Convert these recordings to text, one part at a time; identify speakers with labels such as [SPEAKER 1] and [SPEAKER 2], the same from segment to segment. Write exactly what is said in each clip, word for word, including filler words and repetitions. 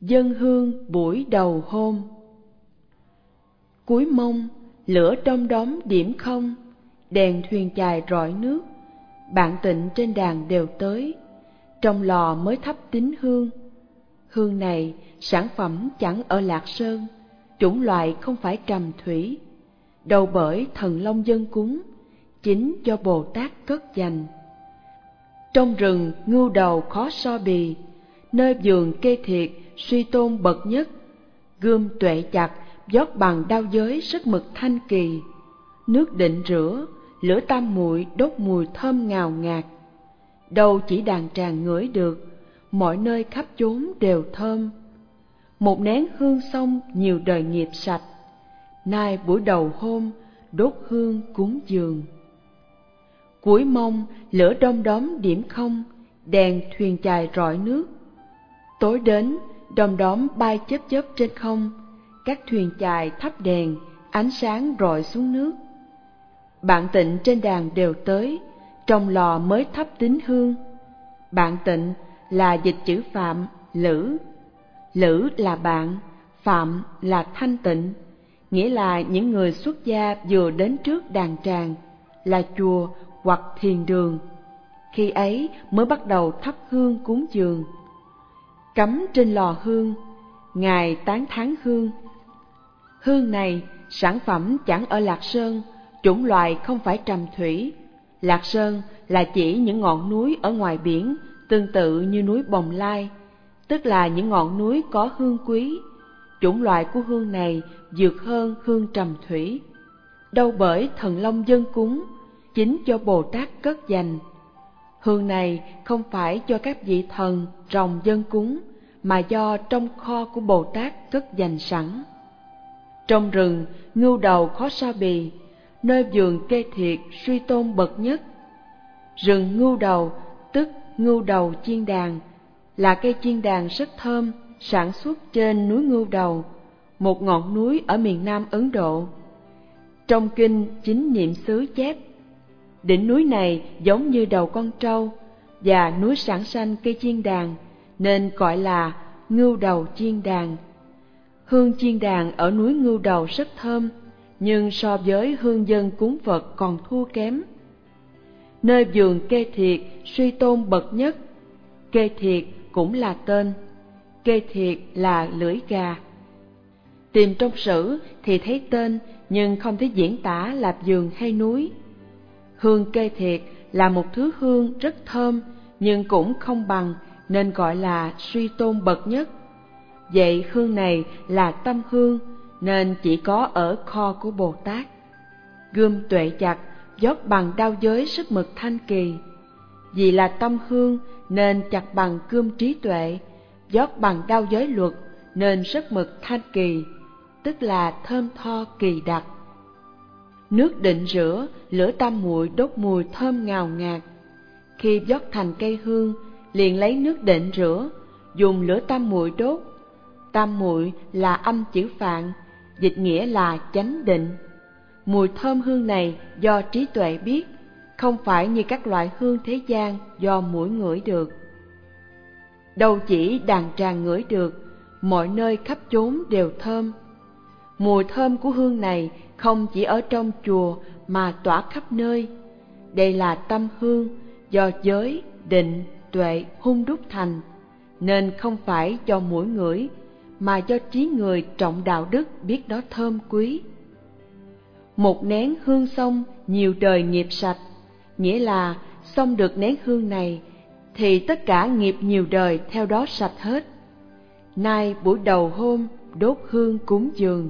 [SPEAKER 1] Dâng hương buổi đầu hôm. Cuối mông, lửa đom đóm điểm không, đèn thuyền chài rọi nước, bạn tịnh trên đàn đều tới, trong lò mới thắp tín hương. Hương này sản phẩm chẳng ở Lạc Sơn, chủng loại không phải trầm thủy, đâu bởi Thần Long dâng cúng, chính cho Bồ Tát cất dành. Trong rừng ngưu đầu khó so bì, nơi vườn kê thiệt suy tôn bậc nhất, gươm tuệ chặt vót bằng đao giới sức mực thanh kỳ, nước định rửa lửa tam muội đốt mùi thơm ngào ngạt. Đâu chỉ đàn tràng ngửi được, mọi nơi khắp chốn đều thơm. Một nén hương xong nhiều đời nghiệp sạch, nay buổi đầu hôm đốt hương cúng dường. Cuối mông lửa đom đóm điểm không, đèn thuyền chài rọi nước. Tối đến đom đóm bay chớp chớp trên không, các thuyền chài thắp đèn, ánh sáng rọi xuống nước. Bạn tịnh trên đàn đều tới, trong lò mới thắp tín hương. Bạn tịnh là dịch chữ phạm, lữ. Lữ là bạn, phạm là thanh tịnh, nghĩa là những người xuất gia vừa đến trước đàn tràng, là chùa hoặc thiền đường. Khi ấy mới bắt đầu thắp hương cúng dường. Cắm trên lò hương, Ngài tán thán hương. Hương này sản phẩm chẳng ở Lạc Sơn, chủng loại không phải trầm thủy. Lạc Sơn là chỉ những ngọn núi ở ngoài biển, tương tự như núi Bồng Lai, tức là những ngọn núi có hương quý. Chủng loại của hương này vượt hơn hương trầm thủy, đâu bởi Thần Long dâng cúng, chính cho Bồ Tát cất dành. Hương này không phải cho các vị thần, rồng dâng cúng, mà do trong kho của Bồ Tát cất dành sẵn. Trong rừng ngưu đầu khó so bì, nơi vườn kê thiệt suy tôn bậc nhất. Rừng ngưu đầu tức ngưu đầu chiên đàn, là cây chiên đàn rất thơm, sản xuất trên núi Ngưu Đầu, một ngọn núi ở miền Nam Ấn Độ. Trong kinh Chính Niệm xứ chép, đỉnh núi này giống như đầu con trâu, và núi sản sanh cây chiên đàn, nên gọi là Ngưu Đầu chiên đàn. Hương chiên đàn ở núi Ngưu Đầu rất thơm, nhưng so với hương dân cúng Phật còn thua kém. Nơi vườn kê thiệt suy tôn bậc nhất. Kê thiệt cũng là tên, kê thiệt là lưỡi gà. Tìm trong sử thì thấy tên, nhưng không thấy diễn tả là vườn hay núi. Hương kê thiệt là một thứ hương rất thơm, nhưng cũng không bằng, nên gọi là suy tôn bậc nhất. Vậy hương này là tâm hương, nên chỉ có ở kho của Bồ Tát. Gươm tuệ chặt vót bằng đao giới sức mực thanh kỳ. Vì là tâm hương nên chặt bằng gươm trí tuệ, vót bằng đao giới luật nên sức mực thanh kỳ, tức là thơm tho kỳ đặc. Nước định rửa lửa tam muội đốt mùi thơm ngào ngạt. Khi vót thành cây hương, liền lấy nước định rửa, dùng lửa tam muội đốt. Tam muội là âm chữ Phạn, dịch nghĩa là chánh định. Mùi thơm hương này do trí tuệ biết, không phải như các loại hương thế gian do mũi ngửi được. Đâu chỉ đàn tràng ngửi được, mọi nơi khắp chốn đều thơm. Mùi thơm của hương này không chỉ ở trong chùa mà tỏa khắp nơi. Đây là tâm hương do giới, định, tuệ hun đúc thành, nên không phải do mũi ngửi, mà do trí người trọng đạo đức biết đó thơm quý. Một nén hương xong nhiều đời nghiệp sạch, nghĩa là xong được nén hương này thì tất cả nghiệp nhiều đời theo đó sạch hết. Nay buổi đầu hôm đốt hương cúng dường.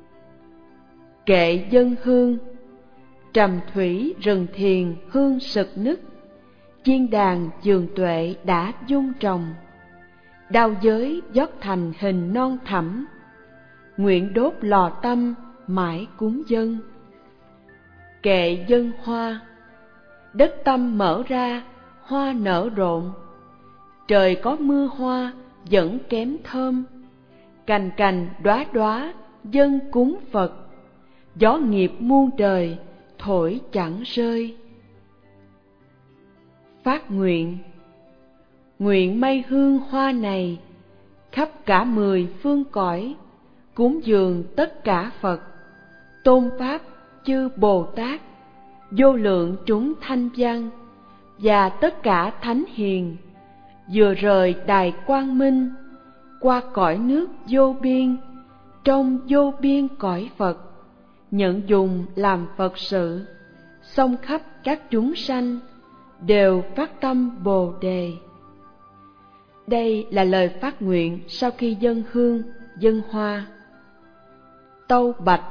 [SPEAKER 1] Kệ dân hương. Trầm thủy rừng thiền hương sực nức, chiên đàn giường tuệ đã dung trồng. Đao giới vót thành hình non thẳm, nguyện đốt lò tâm mãi cúng dân. Kệ dân hoa. Đất tâm mở ra, hoa nở rộn. Trời có mưa hoa, vẫn kém thơm. Cành cành đóa đóa, dân cúng Phật. Gió nghiệp muôn đời, thổi chẳng rơi. Phát nguyện. Nguyện mây hương hoa này, khắp cả mười phương cõi, cúng dường tất cả Phật, tôn pháp chư Bồ Tát, vô lượng chúng thanh văn và tất cả thánh hiền, vừa rời đài quang minh, qua cõi nước vô biên, trong vô biên cõi Phật, nhận dùng làm Phật sự, xông khắp các chúng sanh đều phát tâm Bồ Đề. Đây là lời phát nguyện sau khi dâng hương, dâng hoa. Tâu bạch: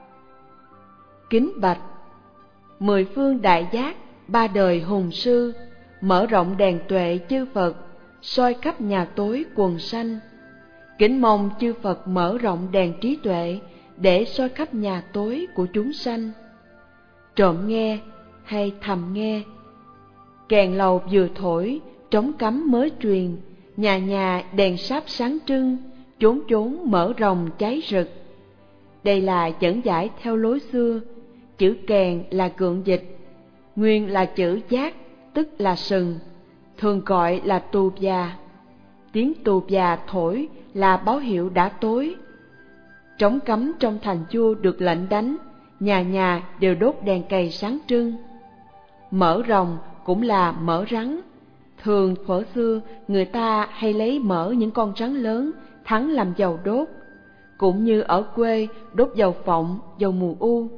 [SPEAKER 1] Kính bạch, mười phương đại giác, ba đời hùng sư, mở rộng đèn tuệ chư Phật, soi khắp nhà tối quần sanh. Kính mong chư Phật mở rộng đèn trí tuệ để soi khắp nhà tối của chúng sanh. Trộm nghe hay thầm nghe, kèn lầu vừa thổi, trống cắm mới truyền, nhà nhà đèn sáp sáng trưng, chốn chốn mở rộng cháy rực. Đây là dẫn giải theo lối xưa. Chữ kèn là cưỡng dịch, nguyên là chữ giác, tức là sừng, thường gọi là tù già. Tiếng tù già thổi là báo hiệu đã tối. Trống cắm trong thành chùa được lệnh đánh, nhà nhà đều đốt đèn cầy sáng trưng. Mỡ rồng cũng là mỡ rắn. Thường thuở xưa người ta hay lấy mỡ những con rắn lớn thắng làm dầu đốt, cũng như ở quê đốt dầu phộng, dầu mù u.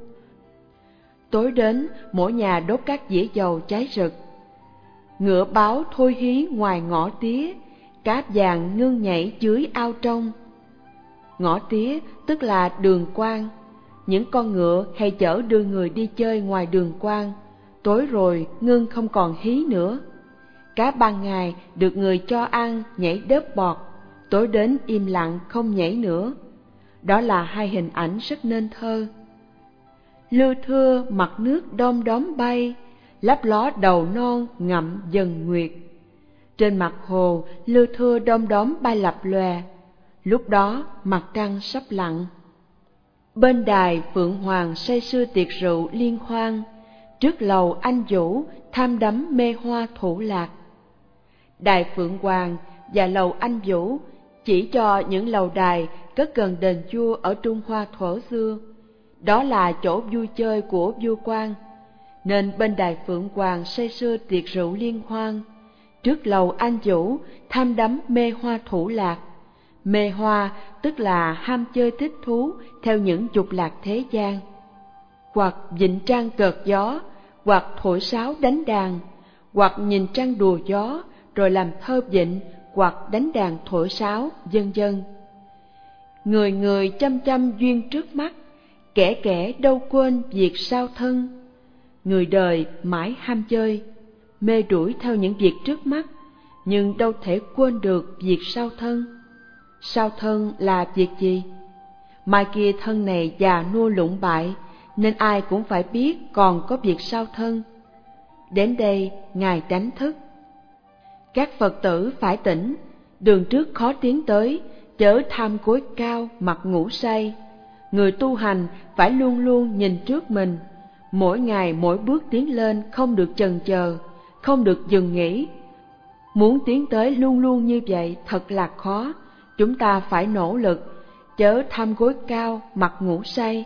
[SPEAKER 1] Tối đến mỗi nhà đốt các dĩa dầu cháy rực. Ngựa báo thôi hí ngoài ngõ tía, cá vàng ngưng nhảy dưới ao trong. Ngõ tía tức là đường quan. Những con ngựa hay chở đưa người đi chơi ngoài đường quan, tối rồi ngưng không còn hí nữa. Cá ban ngày được người cho ăn nhảy đớp bọt, tối đến im lặng không nhảy nữa. Đó là hai hình ảnh rất nên thơ. Lưa thưa mặt nước đom đóm bay, lấp ló đầu non ngậm dần nguyệt. Trên mặt hồ lưa thưa đom đóm bay lập lòe, lúc đó mặt trăng sắp lặn. Bên đài Phượng Hoàng say sưa tiệc rượu liên hoan, trước lầu anh vũ tham đắm mê hoa thủ lạc. Đài Phượng Hoàng và lầu anh vũ chỉ cho những lầu đài cất gần đền chùa ở Trung Hoa thuở xưa. Đó là chỗ vui chơi của vua quan, nên bên đài Phượng Hoàng say sưa tiệc rượu liên hoan, trước lầu anh vũ tham đắm mê hoa thủ lạc. Mê hoa tức là ham chơi thích thú theo những dục lạc thế gian, hoặc vịnh trăng cợt gió, hoặc thổi sáo đánh đàn, hoặc nhìn trăng đùa gió rồi làm thơ vịnh, hoặc đánh đàn thổi sáo, vân vân. Người người chăm chăm duyên trước mắt, kẻ kẻ đâu quên việc sao thân. Người đời mãi ham chơi, mê đuổi theo những việc trước mắt, nhưng đâu thể quên được việc sao thân. Sao thân là việc gì? Mai kia thân này già nua lụng bại, nên ai cũng phải biết còn có việc sao thân. Đến đây Ngài đánh thức. Các Phật tử phải tỉnh, đường trước khó tiến tới, chớ tham cối cao mặt ngủ say. Người tu hành phải luôn luôn nhìn trước mình, mỗi ngày mỗi bước tiến lên không được chần chờ, không được dừng nghỉ. Muốn tiến tới luôn luôn như vậy thật là khó, chúng ta phải nỗ lực, chớ tham gối cao mặt ngủ say.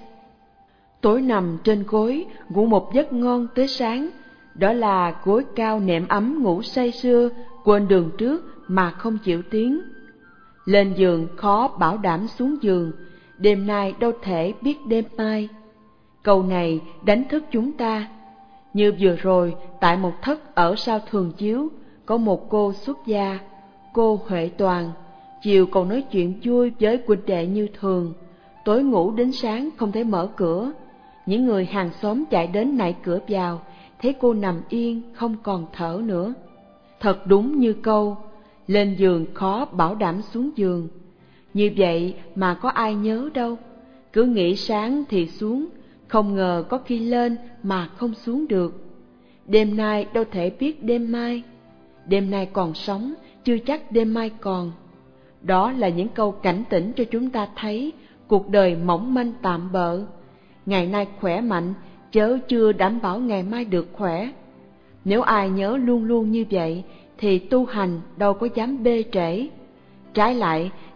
[SPEAKER 1] Tối nằm trên gối ngủ một giấc ngon tới sáng, đó là gối cao nệm ấm ngủ say sưa, quên đường trước mà không chịu tiến. Lên giường khó bảo đảm xuống giường, đêm nay đâu thể biết đêm mai. Câu này đánh thức chúng ta. Như vừa rồi tại một thất ở Sao Thường Chiếu, có một cô xuất gia, cô Huệ Toàn, chiều còn nói chuyện vui với huynh đệ như thường, tối ngủ đến sáng không thể mở cửa. Những người hàng xóm chạy đến nạy cửa vào, thấy cô nằm yên không còn thở nữa. Thật đúng như câu, lên giường khó bảo đảm xuống giường. Như vậy mà có ai nhớ đâu, cứ nghĩ sáng thì xuống, không ngờ có khi lên mà không xuống được. Đêm nay đâu thể biết đêm mai, đêm nay còn sống, chưa chắc đêm mai còn. Đó là những câu cảnh tỉnh cho chúng ta thấy cuộc đời mỏng manh tạm bợ. Ngày nay khỏe mạnh, chớ chưa đảm bảo ngày mai được khỏe. Nếu ai nhớ luôn luôn như vậy, thì tu hành đâu có dám bê trễ. Trái lại,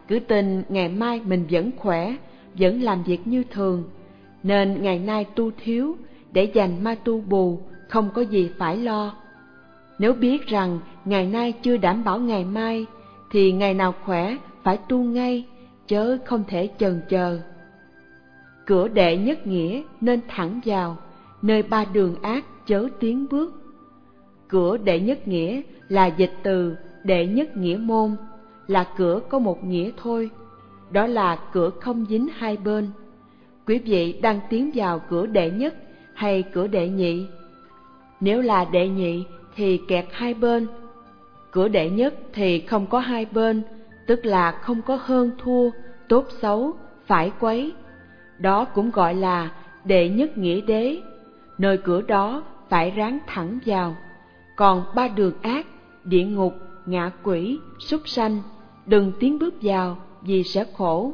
[SPEAKER 1] cứ tin ngày mai mình vẫn khỏe, vẫn làm việc như thường, nên ngày nay tu thiếu để dành ma tu bù, không có gì phải lo. Nếu biết rằng ngày nay chưa đảm bảo ngày mai, thì ngày nào khỏe phải tu ngay, chớ không thể chần chờ. Cửa đệ nhất nghĩa nên thẳng vào, nơi ba đường ác chớ tiến bước. Cửa đệ nhất nghĩa là dịch từ đệ nhất nghĩa môn, là cửa có một nghĩa thôi, đó là cửa không dính hai bên. Quý vị đang tiến vào cửa đệ nhất hay cửa đệ nhị? Nếu là đệ nhị thì kẹt hai bên, cửa đệ nhất thì không có hai bên, tức là không có hơn thua, tốt xấu, phải quấy. Đó cũng gọi là đệ nhất nghĩa đế, nơi cửa đó phải ráng thẳng vào. Còn ba đường ác, địa ngục, ngạ quỷ, súc sanh, đừng tiến bước vào vì sẽ khổ.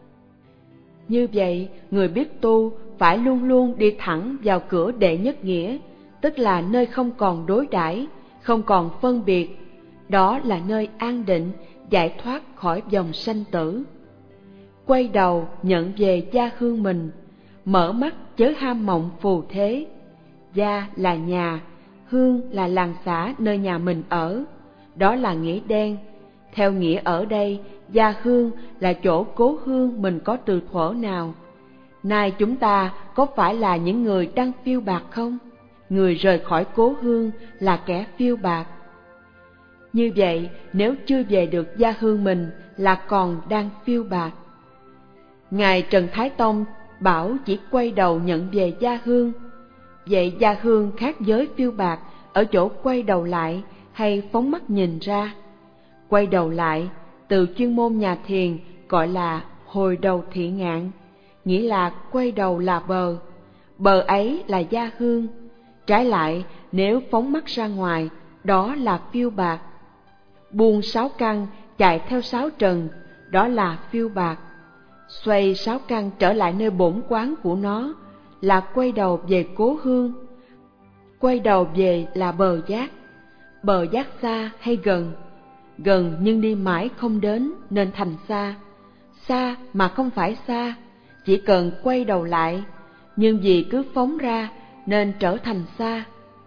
[SPEAKER 1] Như vậy, người biết tu phải luôn luôn đi thẳng vào cửa đệ nhất nghĩa, tức là nơi không còn đối đãi, không còn phân biệt. Đó là nơi an định, giải thoát khỏi dòng sanh tử. Quay đầu nhận về gia hương mình, mở mắt chớ ham mộng phù thế. Gia là nhà, hương là làng xã nơi nhà mình ở, đó là nghĩa đen. Theo nghĩa ở đây, gia hương là chỗ cố hương mình có từ thuở nào. Nay chúng ta có phải là những người đang phiêu bạc không? Người rời khỏi cố hương là kẻ phiêu bạc. Như vậy, nếu chưa về được gia hương mình là còn đang phiêu bạc. Ngài Trần Thái Tông bảo chỉ quay đầu nhận về gia hương. Vậy gia hương khác với phiêu bạc ở chỗ quay đầu lại hay phóng mắt nhìn ra? Quay đầu lại, từ chuyên môn nhà thiền gọi là hồi đầu thị ngạn, nghĩa là quay đầu là bờ, bờ ấy là gia hương. Trái lại, nếu phóng mắt ra ngoài, đó là phiêu bạc. Buông sáu căn chạy theo sáu trần, đó là phiêu bạc. Xoay sáu căn trở lại nơi bổn quán của nó là quay đầu về cố hương. Quay đầu về là bờ giác. Bờ giác xa hay gần? Gần nhưng đi mãi không đến nên thành xa. Xa mà không phải xa, chỉ cần quay đầu lại, nhưng vì cứ phóng ra nên trở thành xa.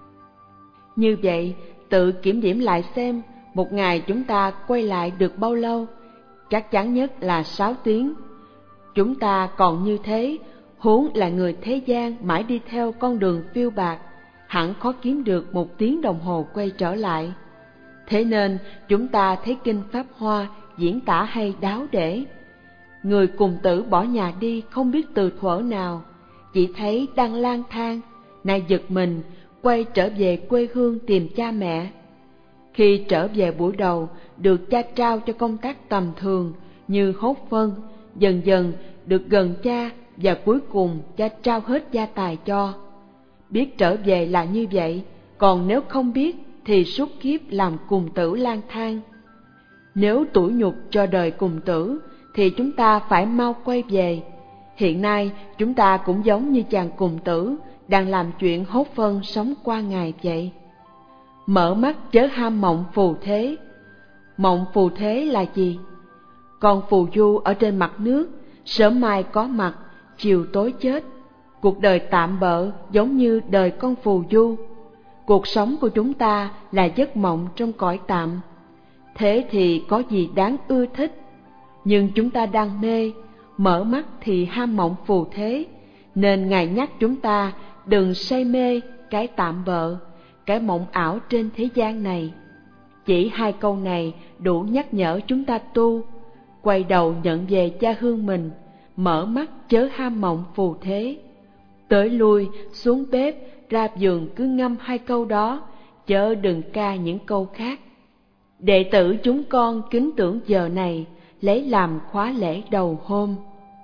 [SPEAKER 1] Như vậy, tự kiểm điểm lại xem, một ngày chúng ta quay lại được bao lâu? Chắc chắn nhất là sáu tiếng. Chúng ta còn như thế, huống là người thế gian mãi đi theo con đường phiêu bạc, hẳn khó kiếm được một tiếng đồng hồ quay trở lại. Thế nên chúng ta thấy kinh Pháp Hoa diễn tả hay đáo để. Người cùng tử bỏ nhà đi không biết từ thuở nào, chỉ thấy đang lang thang, nay giật mình, quay trở về quê hương tìm cha mẹ. Khi trở về buổi đầu, được cha trao cho công tác tầm thường như hốt phân, dần dần được gần cha và cuối cùng cha trao hết gia tài cho. Biết trở về là như vậy, còn nếu không biết thì suốt kiếp làm cùng tử lang thang. Nếu tủi nhục cho đời cùng tử thì chúng ta phải mau quay về. Hiện nay chúng ta cũng giống như chàng cùng tử đang làm chuyện hốt phân sống qua ngày vậy. Mở mắt chớ ham mộng phù thế. Mộng phù thế là gì? Con phù du ở trên mặt nước, sớm mai có mặt, chiều tối chết. Cuộc đời tạm bợ giống như đời con phù du. Cuộc sống của chúng ta là giấc mộng trong cõi tạm. Thế thì có gì đáng ưa thích? Nhưng chúng ta đang mê, mở mắt thì ham mộng phù thế, nên Ngài nhắc chúng ta đừng say mê cái tạm bợ, cái mộng ảo trên thế gian này. Chỉ hai câu này đủ nhắc nhở chúng ta tu, quay đầu nhận về cha hương mình, mở mắt chớ ham mộng phù thế. Tới lui, xuống bếp, ra giường cứ ngâm hai câu đó, chớ đừng ca những câu khác. Đệ tử chúng con kính tưởng giờ này, lấy làm khóa lễ đầu hôm.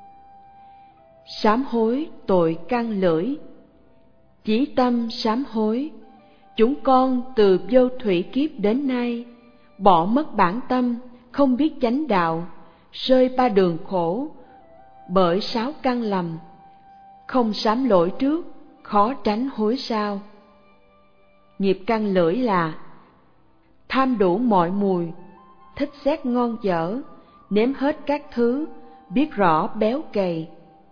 [SPEAKER 1] Sám hối tội căn lưỡi. Chí tâm sám hối, chúng con từ vô thủy kiếp đến nay, bỏ mất bản tâm, không biết chánh đạo, rơi ba đường khổ, bởi sáu căn lầm, không sám lỗi trước, khó tránh hối sau. Nghiệp căn lưỡi là tham đủ mọi mùi, thích xét ngon dở, nếm hết các thứ, biết rõ béo cày.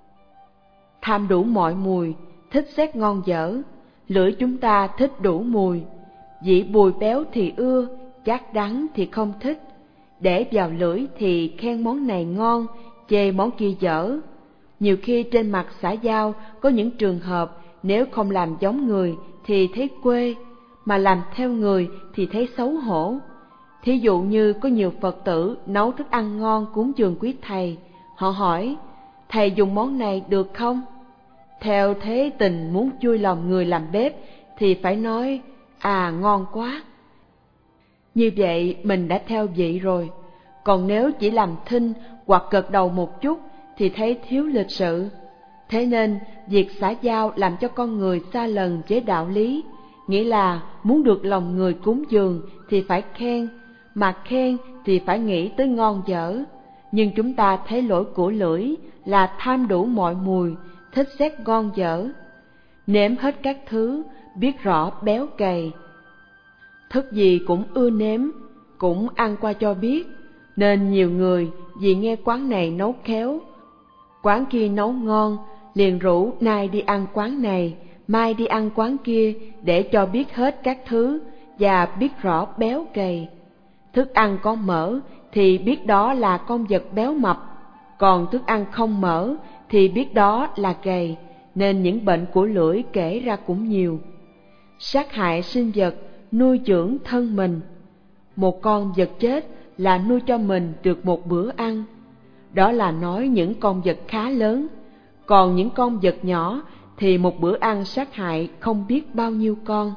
[SPEAKER 1] Tham đủ mọi mùi, thích xét ngon dở, lưỡi chúng ta thích đủ mùi, dĩ bùi béo thì ưa, chát đắng thì không thích, để vào lưỡi thì khen món này ngon, chê món kia dở. Nhiều khi trên mặt xã giao có những trường hợp nếu không làm giống người thì thấy quê, mà làm theo người thì thấy xấu hổ. Thí dụ như có nhiều Phật tử nấu thức ăn ngon cúng dường quý thầy, họ hỏi, thầy dùng món này được không? Theo thế tình muốn vui lòng người làm bếp thì phải nói, à ngon quá. Như vậy mình đã theo vị rồi, còn nếu chỉ làm thinh hoặc gật đầu một chút thì thấy thiếu lịch sự. Thế nên việc xã giao làm cho con người xa lần với đạo lý, nghĩa là muốn được lòng người cúng dường thì phải khen, mà khen thì phải nghĩ tới ngon dở. Nhưng chúng ta thấy lỗi của lưỡi là tham đủ mọi mùi, thích xét ngon dở, nếm hết các thứ, biết rõ béo cày. Thức gì cũng ưa nếm, cũng ăn qua cho biết, nên nhiều người vì nghe quán này nấu khéo, quán kia nấu ngon, liền rủ nay đi ăn quán này, mai đi ăn quán kia để cho biết hết các thứ và biết rõ béo cày. Thức ăn có mỡ thì biết đó là con vật béo mập, còn thức ăn không mỡ thì biết đó là gầy, nên những bệnh của lưỡi kể ra cũng nhiều. Sát hại sinh vật, nuôi dưỡng thân mình. Một con vật chết là nuôi cho mình được một bữa ăn. Đó là nói những con vật khá lớn, còn những con vật nhỏ thì một bữa ăn sát hại không biết bao nhiêu con.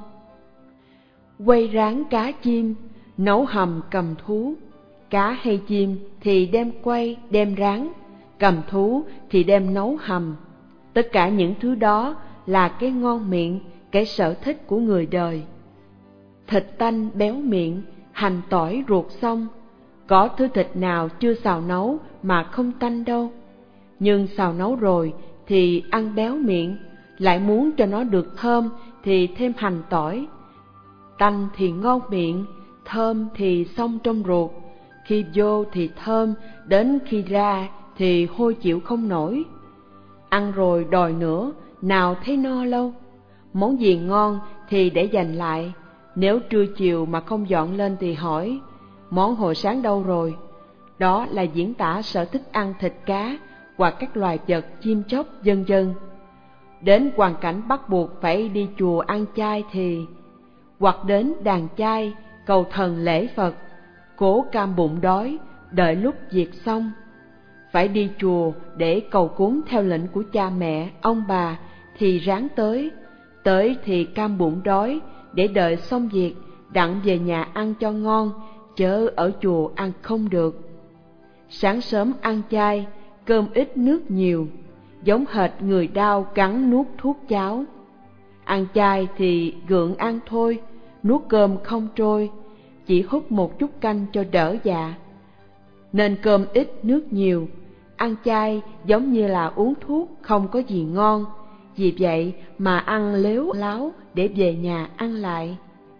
[SPEAKER 1] Quay rán cá chim, nấu hầm cầm thú. Cá hay chim thì đem quay, đem rán, cầm thú thì đem nấu hầm. Tất cả những thứ đó là cái ngon miệng, cái sở thích của người đời. Thịt tanh béo miệng, hành tỏi ruột xong, có thứ thịt nào chưa xào nấu mà không tanh đâu. Nhưng xào nấu rồi thì ăn béo miệng, lại muốn cho nó được thơm thì thêm hành tỏi. Tanh thì ngon miệng, thơm thì xong trong ruột, khi vô thì thơm, đến khi ra thì hôi chịu không nổi. Ăn rồi đòi nữa, nào thấy no lâu. Món gì ngon thì để dành lại, nếu trưa chiều mà không dọn lên thì hỏi, món hồi sáng đâu rồi? Đó là diễn tả sở thích ăn thịt cá hoặc các loài vật chim chóc vân vân. Đến hoàn cảnh bắt buộc phải đi chùa ăn chay thì, hoặc đến đàn chay cầu thần lễ Phật, cố cam bụng đói đợi lúc việc xong. Phải đi chùa để cầu cúng theo lệnh của cha mẹ, ông bà thì ráng tới, tới thì cam bụng đói để đợi xong việc đặng về nhà ăn cho ngon, chớ ở chùa ăn không được. Sáng sớm ăn chay, cơm ít nước nhiều, giống hệt người đau cắn nuốt thuốc cháo. Ăn chay thì gượng ăn thôi, nuốt cơm không trôi, chỉ hút một chút canh cho đỡ dạ. Nên cơm ít nước nhiều, ăn chay giống như là uống thuốc không có gì ngon, vì vậy mà ăn lếu láo để về nhà ăn lại.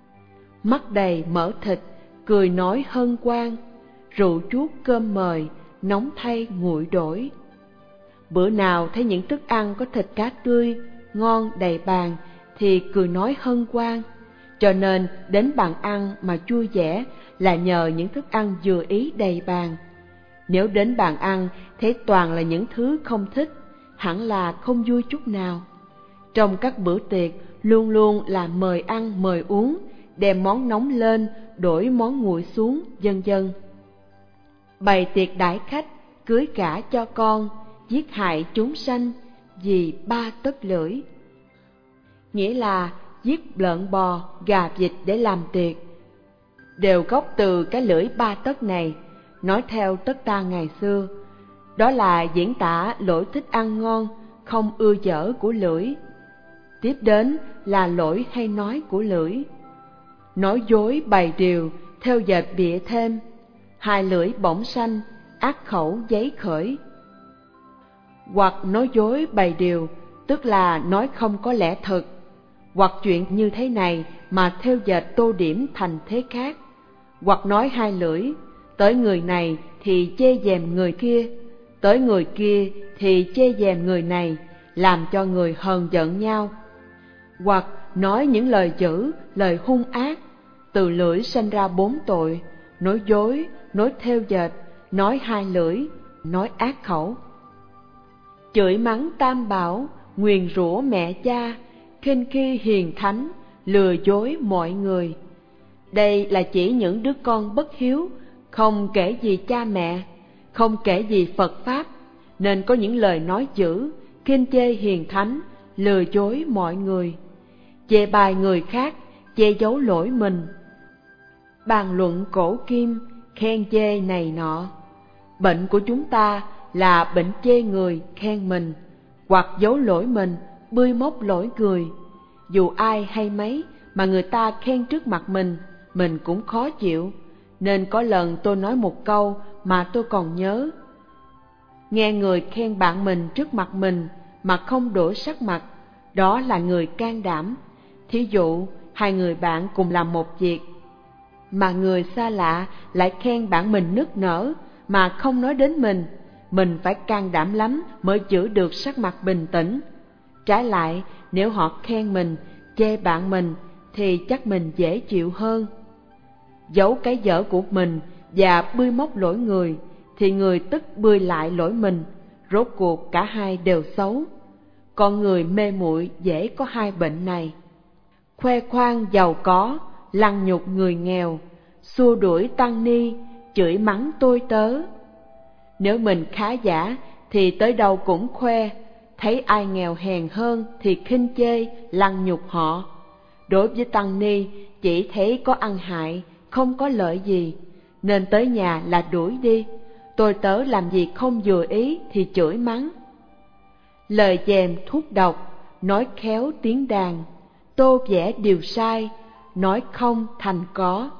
[SPEAKER 1] Mắt đầy mỡ thịt, cười nói hân hoan, rượu chuốt cơm mời, nóng thay nguội đổi. Bữa nào thấy những thức ăn có thịt cá tươi, ngon đầy bàn thì cười nói hân hoan, cho nên đến bàn ăn mà vui vẻ là nhờ những thức ăn vừa ý đầy bàn. Nếu đến bàn ăn thấy toàn là những thứ không thích, hẳn là không vui chút nào. Trong các bữa tiệc luôn luôn là mời ăn mời uống, đem món nóng lên, đổi món nguội xuống, vân vân. Bày tiệc đãi khách, cưới gả cho con, giết hại chúng sanh vì ba tấc lưỡi. Nghĩa là giết lợn bò, gà vịt để làm tiệc, đều gốc từ cái lưỡi ba tấc này. Nói theo tất ta ngày xưa, đó là diễn tả lỗi thích ăn ngon, không ưa dở của lưỡi. Tiếp đến là lỗi hay nói của lưỡi. Nói dối bày điều, theo dệt bịa thêm, hai lưỡi bỗng xanh, ác khẩu giấy khởi. Hoặc nói dối bày điều, tức là nói không có lẽ thật, hoặc chuyện như thế này mà theo dệt tô điểm thành thế khác. Hoặc nói hai lưỡi, tới người này thì chê dèm người kia, tới người kia thì chê dèm người này, làm cho người hờn giận nhau. Hoặc nói những lời dữ, lời hung ác, từ lưỡi sanh ra bốn tội: nói dối, nói thêu dệt, nói hai lưỡi, nói ác khẩu. Chửi mắng tam bảo, nguyền rủa mẹ cha, khinh khi hiền thánh, lừa dối mọi người. Đây là chỉ những đứa con bất hiếu, không kể gì cha mẹ, không kể gì Phật Pháp, nên có những lời nói dữ, khinh chê hiền thánh, lừa dối mọi người, chê bai người khác, che giấu lỗi mình, bàn luận cổ kim, khen chê này nọ. Bệnh của chúng ta là bệnh chê người, khen mình, hoặc giấu lỗi mình, bươi móc lỗi người. Dù ai hay mấy mà người ta khen trước mặt mình, mình cũng khó chịu. Nên có lần tôi nói một câu mà tôi còn nhớ: nghe người khen bạn mình trước mặt mình mà không đổi sắc mặt, đó là người can đảm. Thí dụ, hai người bạn cùng làm một việc, mà người xa lạ lại khen bạn mình nức nở mà không nói đến mình, mình phải can đảm lắm mới giữ được sắc mặt bình tĩnh. Trái lại, nếu họ khen mình, chê bạn mình thì chắc mình dễ chịu hơn. Giấu cái dở của mình và bươi móc lỗi người thì người tức bươi lại lỗi mình, rốt cuộc cả hai đều xấu. Con người mê muội dễ có hai bệnh này: khoe khoang giàu có, lăng nhục người nghèo, xua đuổi tăng ni, chửi mắng tôi tớ. Nếu mình khá giả thì tới đâu cũng khoe, thấy ai nghèo hèn hơn thì khinh chê, lăng nhục họ. Đối với tăng ni chỉ thấy có ăn hại, không có lợi gì, nên tới nhà là đuổi đi, tôi tớ làm gì không vừa ý thì chửi mắng. Lời dèm thuốc độc, nói khéo tiếng đàn, tô vẽ điều sai, nói không thành có.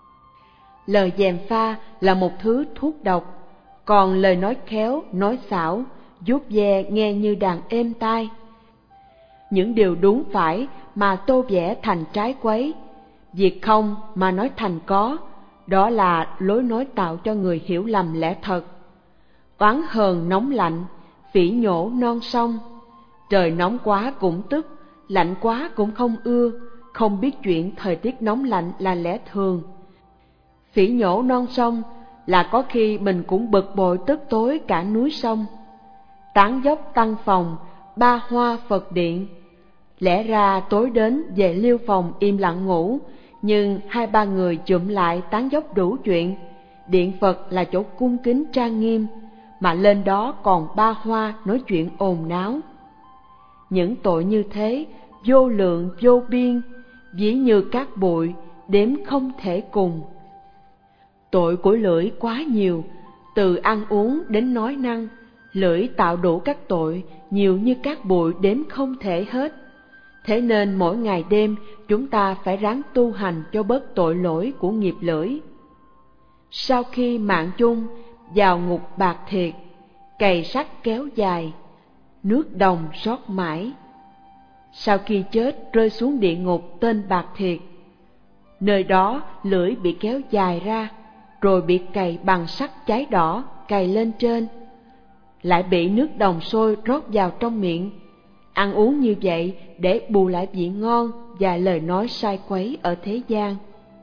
[SPEAKER 1] Lời dèm pha là một thứ thuốc độc, còn lời nói khéo, nói xảo, vuốt ve nghe như đàn êm tai. Những điều đúng phải mà tô vẽ thành trái quấy, việc không mà nói thành có, đó là lối nói tạo cho người hiểu lầm lẽ thật. Oán hờn nóng lạnh, phỉ nhổ non sông, trời nóng quá cũng tức, lạnh quá cũng không ưa, không biết chuyện thời tiết nóng lạnh là lẽ thường. Phỉ nhổ non sông là có khi mình cũng bực bội tức tối cả núi sông. Tán dốc tăng phòng, ba hoa Phật điện, lẽ ra tối đến về liêu phòng im lặng ngủ, nhưng hai ba người chụm lại tán dốc đủ chuyện. Điện Phật là chỗ cung kính trang nghiêm, mà lên đó còn ba hoa nói chuyện ồn náo. Những tội như thế vô lượng vô biên, ví như cát bụi, đếm không thể cùng. Tội của lưỡi quá nhiều, từ ăn uống đến nói năng, lưỡi tạo đủ các tội nhiều như cát bụi đếm không thể hết. Thế nên mỗi ngày đêm chúng ta phải ráng tu hành cho bớt tội lỗi của nghiệp lưỡi. Sau khi mạng chung vào ngục bạc thiệt, cày sắt kéo dài, nước đồng rót mãi. Sau khi chết rơi xuống địa ngục tên bạc thiệt, nơi đó lưỡi bị kéo dài ra, rồi bị cày bằng sắt cháy đỏ cày lên trên, lại bị nước đồng sôi rót vào trong miệng. Ăn uống như vậy để bù lại vị ngon và lời nói sai quấy ở thế gian.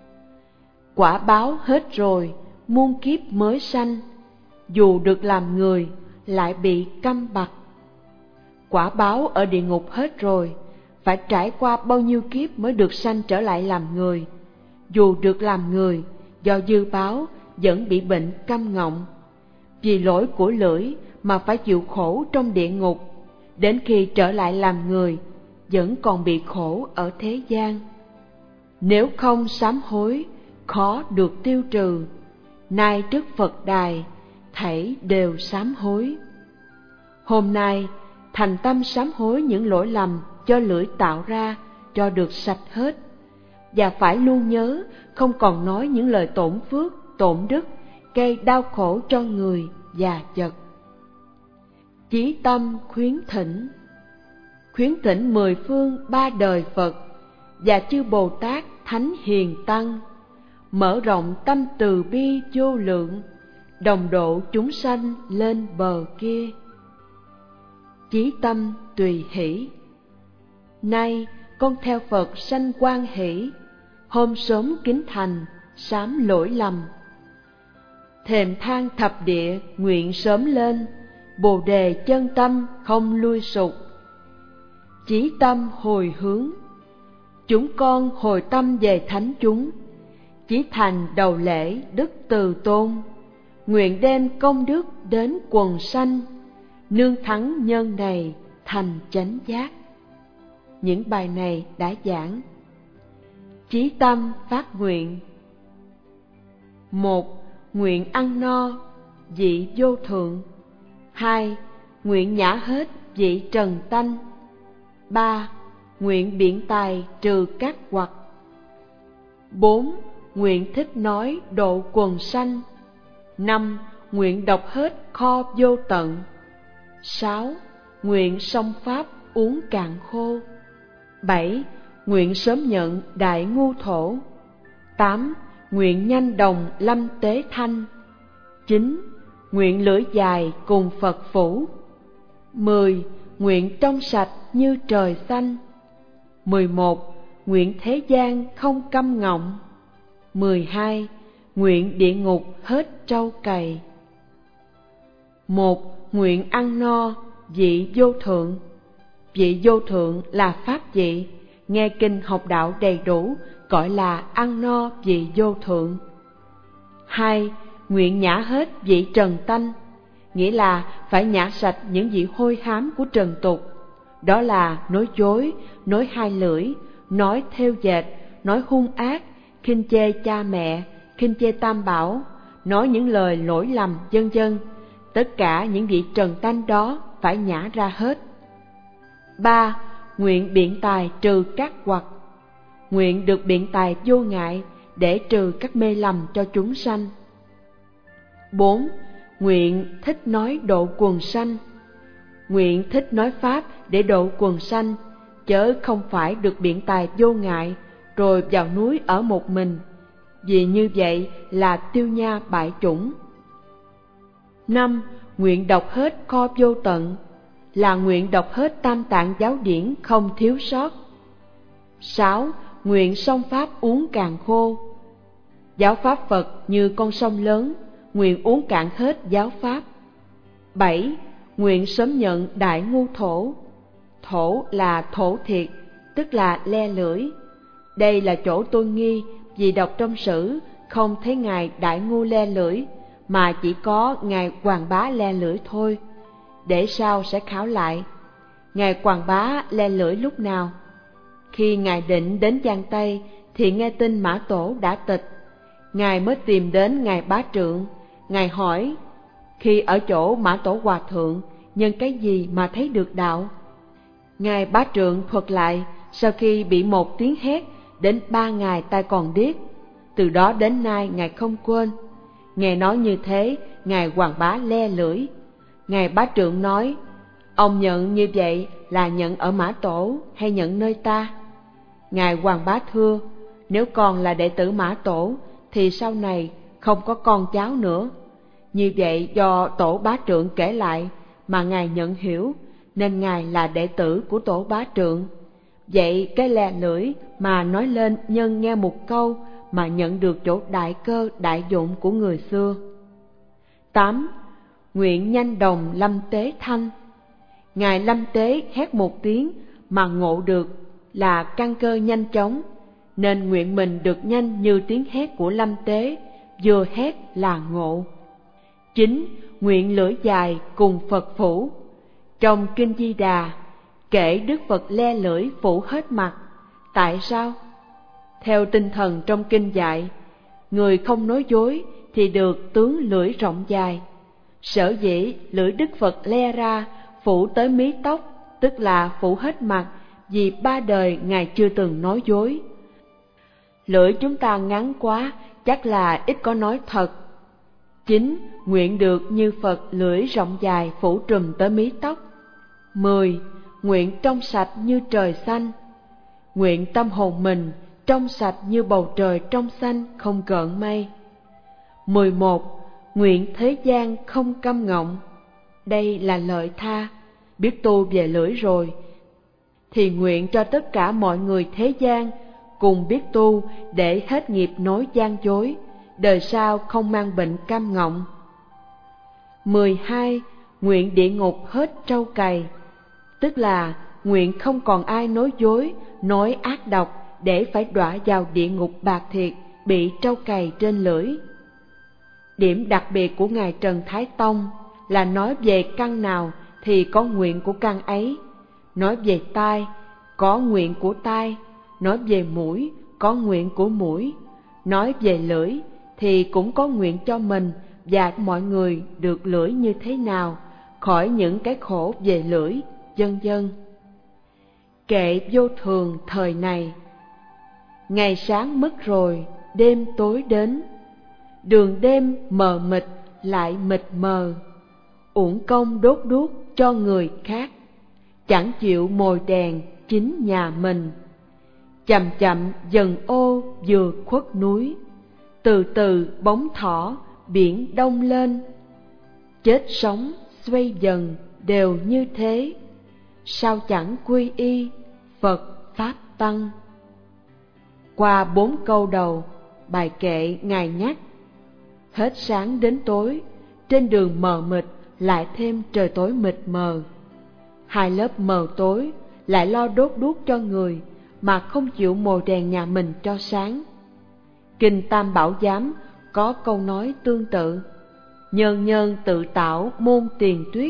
[SPEAKER 1] Quả báo hết rồi, muôn kiếp mới sanh, dù được làm người lại bị câm bặt. Quả báo ở địa ngục hết rồi, phải trải qua bao nhiêu kiếp mới được sanh trở lại làm người. Dù được làm người, do dư báo vẫn bị bệnh câm ngọng. Vì lỗi của lưỡi mà phải chịu khổ trong địa ngục, đến khi trở lại làm người vẫn còn bị khổ ở thế gian. Nếu không sám hối, khó được tiêu trừ, nay trước Phật đài thảy đều sám hối. Hôm nay thành tâm sám hối những lỗi lầm do lưỡi tạo ra cho được sạch hết, và phải luôn nhớ không còn nói những lời tổn phước, tổn đức, gây đau khổ cho người và vật. Chí tâm khuyến thỉnh, khuyến thỉnh mười phương ba đời Phật và chư Bồ Tát Thánh Hiền Tăng, mở rộng tâm từ bi vô lượng, đồng độ chúng sanh lên bờ kia. Chí tâm tùy hỷ. Nay con theo Phật sanh quan hỷ, hôm sớm kính thành, sám lỗi lầm. Thềm thang thập địa nguyện sớm lên, bồ đề chân tâm không lui sụt. Chí tâm hồi hướng. Chúng con hồi tâm về thánh chúng, chí thành đầu lễ đức từ tôn. Nguyện đem công đức đến quần sanh, nương thắng nhân này thành chánh giác. Những bài này đã giảng. Chí tâm phát nguyện. Một. Nguyện ăn no vị vô thượng. Hai. Nguyện nhả hết vị trần tanh. Ba. Nguyện biện tài trừ các hoặc. Bốn. Nguyện thích nói độ quần sanh. Năm. Nguyện đọc hết kho vô tận. Sáu. Nguyện song pháp uống cạn khô. Bảy. Nguyện sớm nhận đại ngu thổ. Tám. Nguyện nhanh đồng lâm tế thanh. Chín. Nguyện lưỡi dài cùng Phật phủ. Mười. Nguyện trong sạch như trời xanh. Mười một. Nguyện thế gian không câm ngọng. Mười hai. Nguyện địa ngục hết trâu cày. Một. Nguyện ăn no vị vô thượng. Vị vô thượng là pháp vị, nghe kinh học đạo đầy đủ, gọi là ăn no vị vô thượng. Hai. Nguyện nhả hết vị trần tanh, nghĩa là phải nhả sạch những vị hôi hám của trần tục. Đó là nói dối, nói hai lưỡi, nói thêu dệt, nói hung ác, khinh chê cha mẹ, khinh chê tam bảo, nói những lời lỗi lầm, vân vân. Tất cả những vị trần tanh đó phải nhả ra hết. Ba. Nguyện biện tài trừ các hoặc. Nguyện được biện tài vô ngại để trừ các mê lầm cho chúng sanh. Bốn. Nguyện thích nói độ quần sanh. Nguyện thích nói pháp để độ quần sanh, chớ không phải được biện tài vô ngại rồi vào núi ở một mình, vì như vậy là tiêu nha bại chủng. Năm. Nguyện đọc hết kho vô tận, là nguyện đọc hết tam tạng giáo điển không thiếu sót. Sáu. Nguyện song pháp uống cạn khô. Giáo pháp Phật như con sông lớn, nguyện uống cạn hết giáo pháp. Bảy. Nguyện sớm nhận đại ngu thổ. Thổ là thổ thiệt, tức là le lưỡi. Đây là chỗ tôi nghi, vì đọc trong sử không thấy ngài đại ngu le lưỡi, mà chỉ có ngài Hoàng Bá le lưỡi thôi. Để sau sẽ khảo lại. Ngài Hoàng Bá le lưỡi lúc nào? Khi ngài định đến Giang Tây thì nghe tin Mã Tổ đã tịch. Ngài mới tìm đến ngài Bá Trượng. Ngài hỏi: khi ở chỗ Mã Tổ Hòa Thượng, nhân cái gì mà thấy được đạo? Ngài Bá Trượng thuật lại, sau khi bị một tiếng hét, đến ba ngày tai còn điếc. Từ đó đến nay ngài không quên. Nghe nói như thế, ngài Hoàng Bá le lưỡi. Ngài Bá Trượng nói: ông nhận như vậy là nhận ở Mã Tổ hay nhận nơi ta? Ngài Hoàng Bá thưa: nếu con là đệ tử Mã Tổ thì sau này không có con cháu nữa. Như vậy do Tổ Bá Trượng kể lại mà ngài nhận hiểu, nên ngài là đệ tử của Tổ Bá Trượng. Vậy cái le lưỡi mà nói lên nhân nghe một câu mà nhận được chỗ đại cơ đại dụng của người xưa. Tám. Nguyện nhanh đồng lâm tế thanh. Ngài Lâm Tế hét một tiếng mà ngộ được là căn cơ nhanh chóng, nên nguyện mình được nhanh như tiếng hét của Lâm Tế, vừa hét là ngộ. Chín. Nguyện lưỡi dài cùng Phật phủ. Trong Kinh Di Đà kể Đức Phật le lưỡi phủ hết mặt. Tại sao? Theo tinh thần trong kinh dạy, người không nói dối thì được tướng lưỡi rộng dài. Sở dĩ lưỡi Đức Phật le ra phủ tới mí tóc, tức là phủ hết mặt, vì ba đời ngài chưa từng nói dối. Lưỡi chúng ta ngắn quá, chắc là ít có nói thật. Chín. Nguyện được như Phật lưỡi rộng dài phủ trùm tới mí tóc. Mười. Nguyện trong sạch như trời xanh. Nguyện tâm hồn mình trong sạch như bầu trời trong xanh không gợn mây. mười một. Nguyện thế gian không câm ngọng. Đây là lợi tha, biết tu về lưỡi rồi, thì nguyện cho tất cả mọi người thế gian cùng biết tu để hết nghiệp nói gian dối, đời sau không mang bệnh câm ngọng. mười hai. Nguyện địa ngục hết trâu cày, tức là nguyện không còn ai nói dối, nói ác độc để phải đọa vào địa ngục bạc thiệt, bị trâu cày trên lưỡi. Điểm đặc biệt của Ngài Trần Thái Tông là nói về căn nào thì có nguyện của căn ấy, nói về tai, có nguyện của tai, nói về mũi, có nguyện của mũi, nói về lưỡi thì cũng có nguyện cho mình và mọi người được lưỡi như thế nào, khỏi những cái khổ về lưỡi, vân vân. Kệ vô thường thời này. Ngày sáng mất rồi, đêm tối đến, đường đêm mờ mịt lại mịt mờ, uổng công đốt đuốc cho người khác, chẳng chịu mồi đèn chính nhà mình. Chậm chậm dần ô vừa khuất núi, từ từ bóng thỏ biển đông lên. Chết sống xoay dần đều như thế, sao chẳng quy y Phật Pháp Tăng. Qua bốn câu đầu, bài kệ Ngài nhắc: hết sáng đến tối, trên đường mờ mịt lại thêm trời tối mịt mờ. Hai lớp mờ tối lại lo đốt đuốc cho người, mà không chịu mồi đèn nhà mình cho sáng. Kinh Tam Bảo Giám có câu nói tương tự: nhân nhân tự tạo môn tiền tuyết,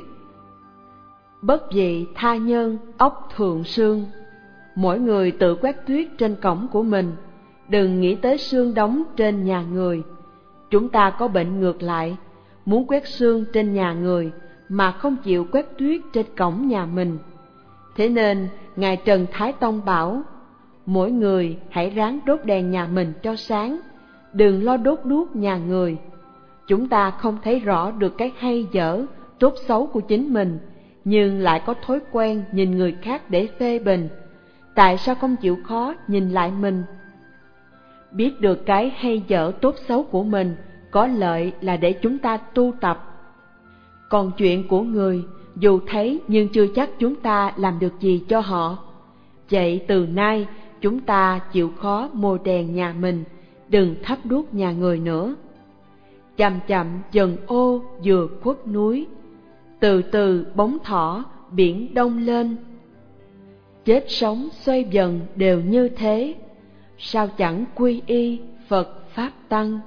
[SPEAKER 1] bất dị tha nhân ốc thượng sương. Mỗi người tự quét tuyết trên cổng của mình, đừng nghĩ tới sương đóng trên nhà người. Chúng ta có bệnh ngược lại, muốn quét sương trên nhà người mà không chịu quét tuyết trên cổng nhà mình. Thế nên Ngài Trần Thái Tông bảo, mỗi người hãy ráng đốt đèn nhà mình cho sáng, đừng lo đốt đuốc nhà người. Chúng ta không thấy rõ được cái hay dở, tốt xấu của chính mình, nhưng lại có thói quen nhìn người khác để phê bình. Tại sao không chịu khó nhìn lại mình? Biết được cái hay dở tốt xấu của mình có lợi là để chúng ta tu tập. Còn chuyện của người, dù thấy nhưng chưa chắc chúng ta làm được gì cho họ. Vậy từ nay chúng ta chịu khó mồi đèn nhà mình, đừng thắp đuốc nhà người nữa. Chậm chậm dần ô vừa khuất núi, từ từ bóng thỏ biển đông lên. Chết sống xoay dần đều như thế, sao chẳng quy y Phật Pháp Tăng.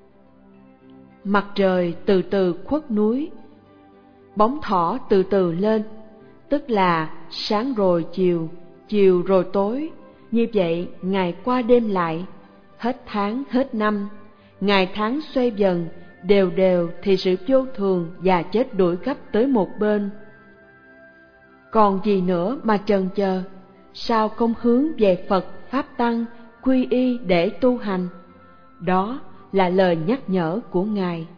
[SPEAKER 1] Mặt trời từ từ khuất núi, bóng thỏ từ từ lên, tức là sáng rồi chiều, chiều rồi tối. Như vậy ngày qua đêm lại, hết tháng hết năm, ngày tháng xoay dần đều đều thì sự vô thường và chết đuổi gấp tới một bên. Còn gì nữa mà chần chờ? Sao không hướng về Phật Pháp Tăng, quy y để tu hành? Đó là lời nhắc nhở của Ngài.